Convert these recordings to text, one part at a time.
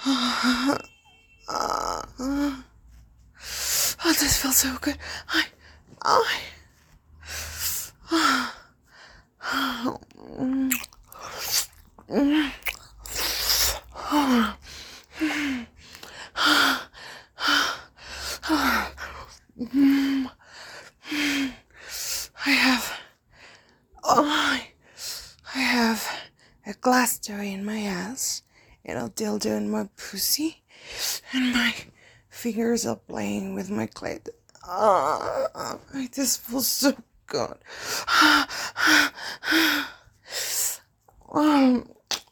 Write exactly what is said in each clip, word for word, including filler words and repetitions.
Oh, this feels so good. I, I, oh, mm, mm, oh, mm, I have, oh, I, I have a glass toy in my ass, and a dildo in my pussy, and my fingers are playing with my clit. Ah, this feels so good. Um,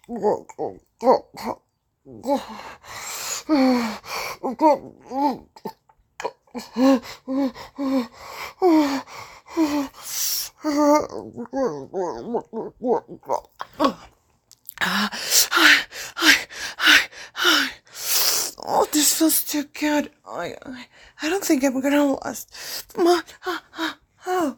Oh, this feels too good. I, I, I don't think I'm gonna last. My, oh,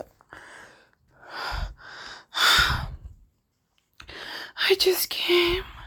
I just came.